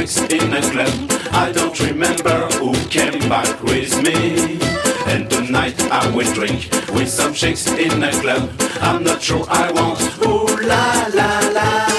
shakes in a club. I don't remember who came back with me. And tonight I will drink with some shakes in a club. I'm not sure I want. Ooh la la la.